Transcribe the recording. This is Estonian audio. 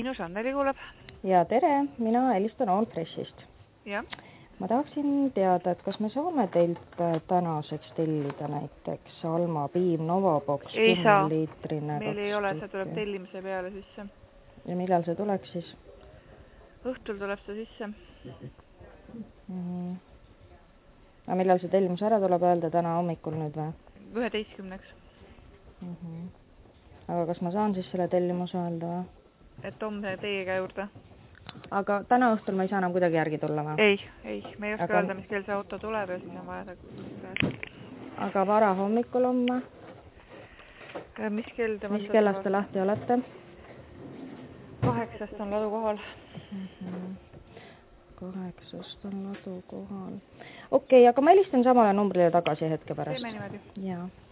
Sinus Anneli kuuleb. Ja tere, mina helistan On Freshist. Ja. Ma tahaksin teada, et kas me saame teilt tänaseks tellida näiteks Alma Piim Novabox 10 liitrine. Meil ei ole, see tuleb tellimise peale sisse. Ja millal see tuleks siis? Õhtul tuleb see sisse. Aga millal see tellimus ära tuleb öelda täna hommikul nüüd või? 11-ks. Aga kas ma saan siis selle tellimuse öelda või? Et homme teiega juurde. Aga täna õhtul ma ei saa enam kuidagi järgi tulla või? Ei. Me ei oska öelda, mis kell see auto tuleb ja siis on vaja Aga vara hommikul homme? Mis kellast te lahti olete? 8 on ladu kohal. 8 on ladu kohal. Okei, aga ma helistan samale numbrile tagasi hetke pärast. Teeme niimoodi. Jaa.